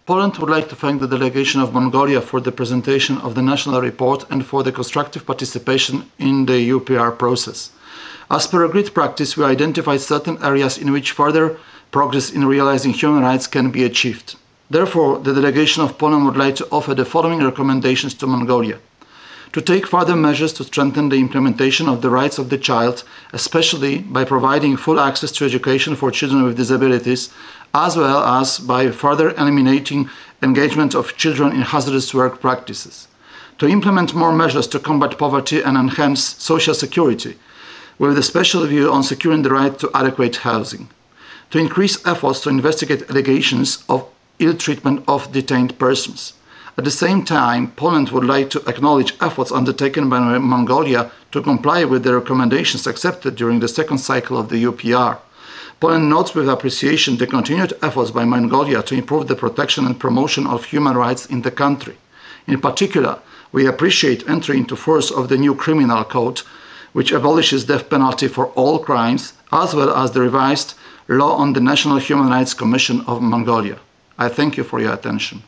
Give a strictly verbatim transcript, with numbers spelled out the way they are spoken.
Poland would like to thank the delegation of Mongolia for the presentation of the national report and for the constructive participation in the U P R process. As per agreed practice, we identified certain areas in which further progress in realizing human rights can be achieved. Therefore, the delegation of Poland would like to offer the following recommendations to Mongolia. To take further measures to strengthen the implementation of the rights of the child, especially by providing full access to education for children with disabilities, as well as by further eliminating engagement of children in hazardous work practices. To implement more measures to combat poverty and enhance social security, with a special view on securing the right to adequate housing. To increase efforts to investigate allegations of ill treatment of detained persons. At the same time, Poland would like to acknowledge efforts undertaken by Mongolia to comply with the recommendations accepted during the second cycle of the U P R. Poland notes with appreciation the continued efforts by Mongolia to improve the protection and promotion of human rights in the country. In particular, we appreciate entry into force of the new criminal code, which abolishes death penalty for all crimes, as well as the revised law on the National Human Rights Commission of Mongolia. I thank you for your attention.